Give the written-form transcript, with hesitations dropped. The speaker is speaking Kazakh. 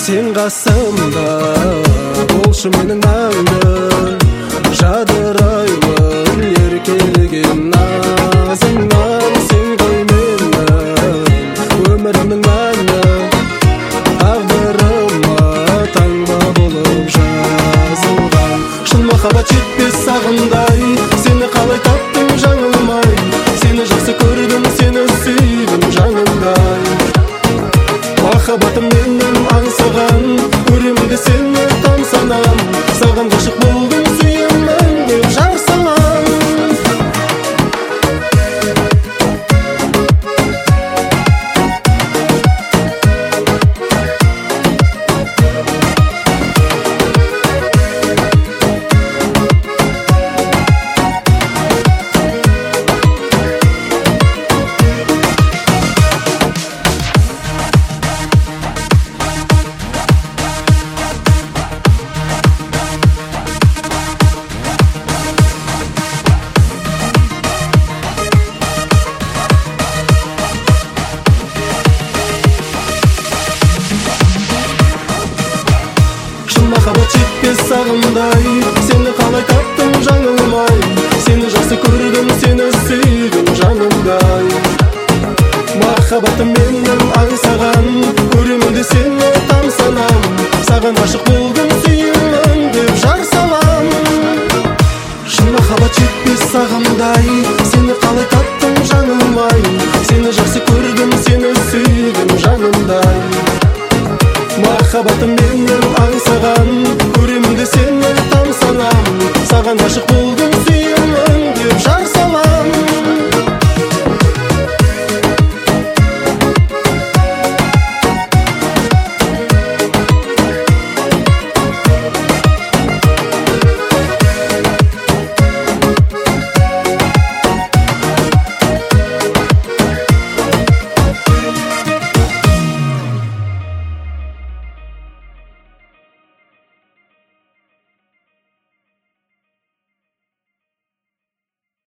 Сен қасымда болшы менің мәңгі, жадыраймын еркелеген назыңнан. Сен ғой менің өмірімнің мәні, тағдырыма таңба болып жазылған. Шын махаббат жетпес сағымдай, сені қалай таптым жаңылмай. Сені жақсы көрдім, сені сүйдім жанымдай. Махаббатым менің аңсаған, көремін сені тамсанам. Саған ғашық болдым, сүйемін деп жар салам. Махаббат жетпес сағымдай, сені қалай таптым жаңылмай. Сені жақсы көрдім, сені сүйдім жанымдай. Махаббатым менің аңсаған, көремін сені тамсанам. Саған ғашық болдым, сүйемін деп жар салам. Шын махаббат жетпес сағымдай, сені қалай таптым жаңылмай. Сені жақсы көрдім, сені сүйдім жанымдай. Махаббатым менің аңсаған, көремін сені тамсанам. Саған ғашық болдым, сүйемін деп жар салам.